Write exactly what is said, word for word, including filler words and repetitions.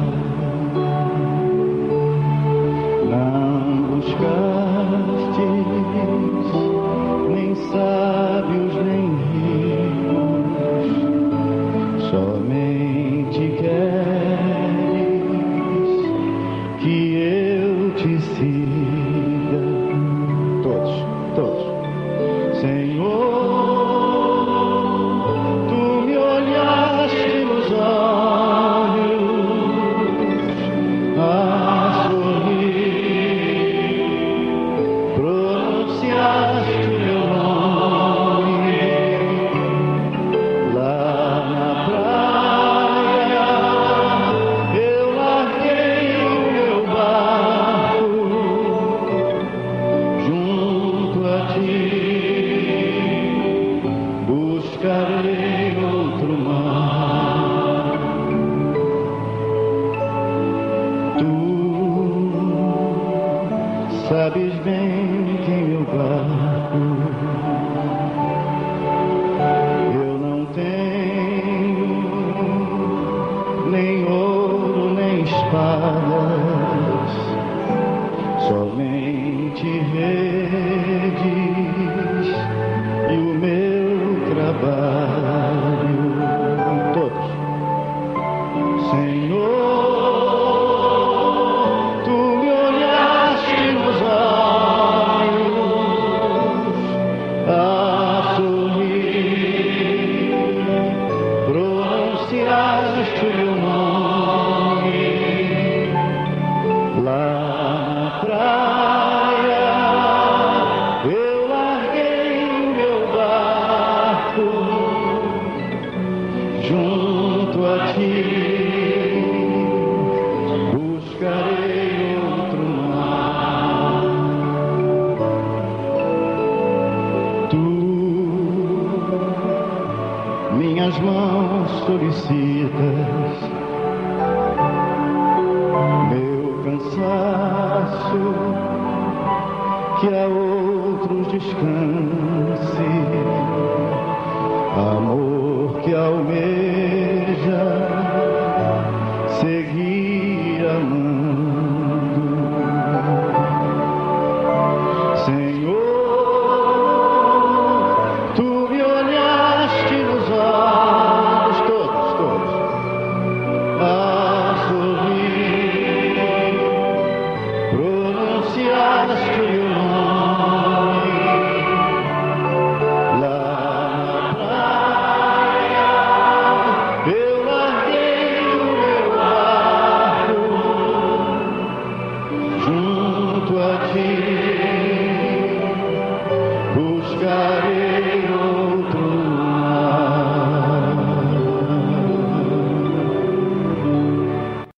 Não buscastes nem sábios nem ricos, somente queres que eu te siga. Todos, todos. Senhor, tu me olhaste nos olhos a sorrir, pronunciaste o meu nome lá na praia. Eu larguei o meu barco junto a ti. Buscarei outro mar. Tu sabes bem que em meu barco eu não tenho nem ouro nem espadas, somente redes e o meu trabalho. Todos. Senhor, tu me olhaste nos olhos a sorrir, pronunciaste o meu nome lá na praia. Eu larguei o meu barco junto a ti. Buscarei outro mar. Tu minhas mãos solicitas, meu cansaço que a outros descanse, amor que almeja seguir amando. Senhor, tu me olhaste nos olhos, todos, todos, a sorrir, pronunciaste o meu nome lá na praia. Eu larguei o meu barco junto a ti. Buscarei